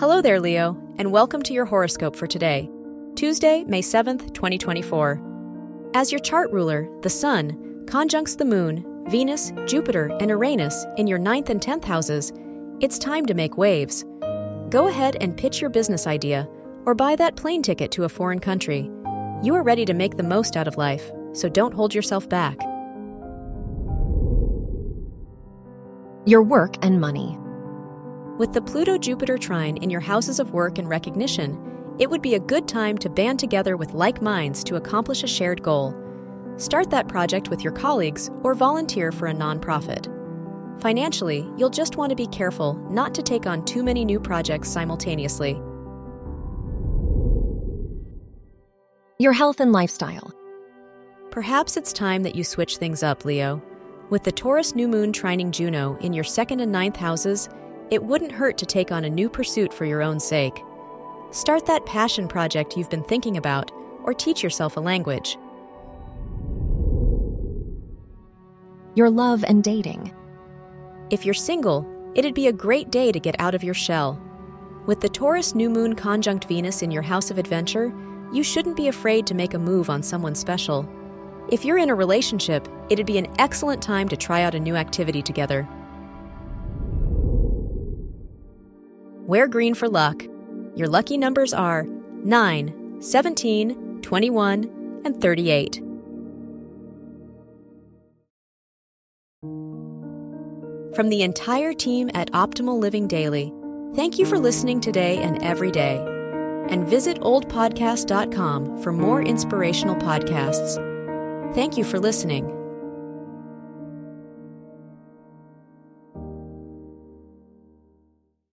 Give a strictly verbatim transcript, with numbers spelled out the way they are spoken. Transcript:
Hello there, Leo, and welcome to your horoscope for today, Tuesday, May seventh, twenty twenty-four. As your chart ruler, the Sun, conjuncts the Moon, Venus, Jupiter, and Uranus in your ninth and tenth houses, it's time to make waves. Go ahead and pitch your business idea or buy that plane ticket to a foreign country. You are ready to make the most out of life, so don't hold yourself back. Your work and money. With the Pluto-Jupiter trine in your houses of work and recognition, it would be a good time to band together with like minds to accomplish a shared goal. Start that project with your colleagues or volunteer for a nonprofit. Financially, you'll just want to be careful not to take on too many new projects simultaneously. Your health and lifestyle. Perhaps it's time that you switch things up, Leo. With the Taurus new moon trining Juno in your second and ninth houses, it wouldn't hurt to take on a new pursuit for your own sake. Start that passion project you've been thinking about, or teach yourself a language. Your love and dating. If you're single, it'd be a great day to get out of your shell. With the Taurus new moon conjunct Venus in your house of adventure, you shouldn't be afraid to make a move on someone special. If you're in a relationship, it'd be an excellent time to try out a new activity together. Wear green for luck. Your lucky numbers are nine, seventeen, twenty-one, and thirty-eight. From the entire team at Optimal Living Daily, thank you for listening today and every day. And visit old podcast dot com for more inspirational podcasts. Thank you for listening.